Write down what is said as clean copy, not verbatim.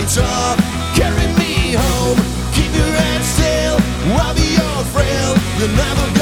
lights off, carry me home. Keep your head still, I'll be your friend. You'll never